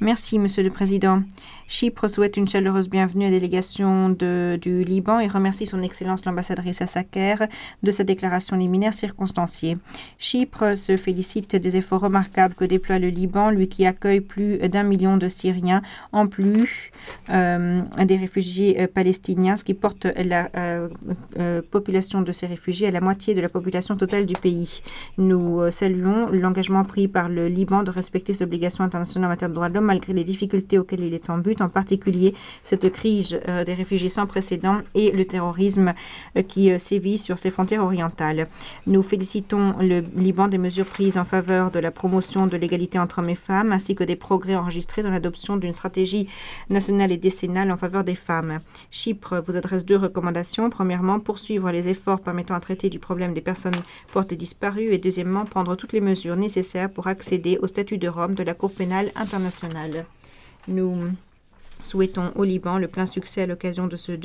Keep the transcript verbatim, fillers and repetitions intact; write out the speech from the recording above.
Merci, Monsieur le Président. Chypre souhaite une chaleureuse bienvenue à la délégation de, du Liban et remercie son Excellence l'ambassadrice Assaker de sa déclaration liminaire circonstanciée. Chypre se félicite des efforts remarquables que déploie le Liban, lui qui accueille plus d'un million de Syriens, en plus euh, des réfugiés euh, palestiniens, ce qui porte la euh, euh, population de ces réfugiés à la moitié de la population totale du pays. Nous euh, saluons l'engagement pris par le Liban de respecter ses obligations internationales en matière de droits de l'homme, malgré les difficultés auxquelles il est en but, en particulier cette crise euh, des réfugiés sans précédent et le terrorisme euh, qui euh, sévit sur ses frontières orientales. Nous félicitons le Liban des mesures prises en faveur de la promotion de l'égalité entre hommes et femmes, ainsi que des progrès enregistrés dans l'adoption d'une stratégie nationale et décennale en faveur des femmes. Chypre vous adresse deux recommandations. Premièrement, poursuivre les efforts permettant à traiter du problème des personnes portées disparues et deuxièmement, prendre toutes les mesures nécessaires pour accéder au statut de Rome de la Cour pénale internationale. Nous souhaitons au Liban le plein succès à l'occasion de ce